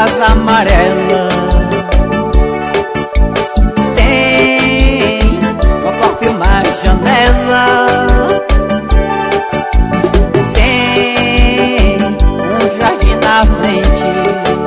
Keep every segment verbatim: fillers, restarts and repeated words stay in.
casa amarela. Tem uma porta e uma janela. Tem um jardim na frente.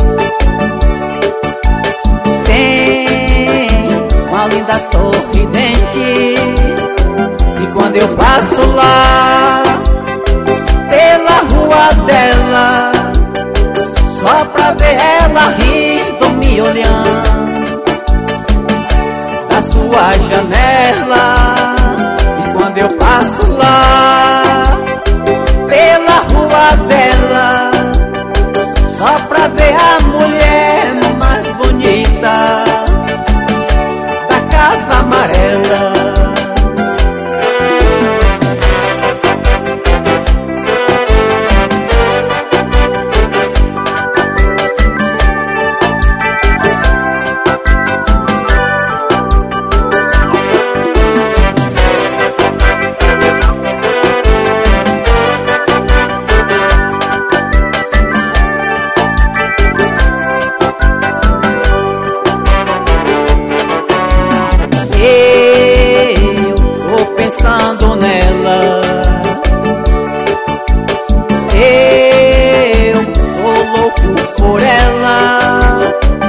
Tem uma linda sorridente. E quando eu passo lá pela rua dela, só pra ver ela rindo, me olhando da sua janela. E quando eu passo lá pela rua dela, só pra ver a mulher mais bonita da casa amarela. Pensando nela, eu sou louco por ela.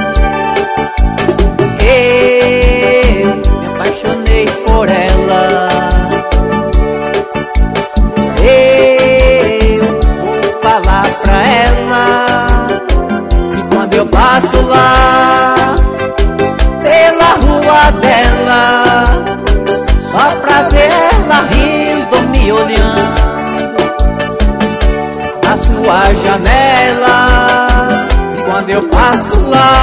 Eu me apaixonei por ela. Eu vou falar pra ela. E quando eu passo lá pela rua dela, só pra ver ela rindo, me olhando da sua janela. E quando eu passo lá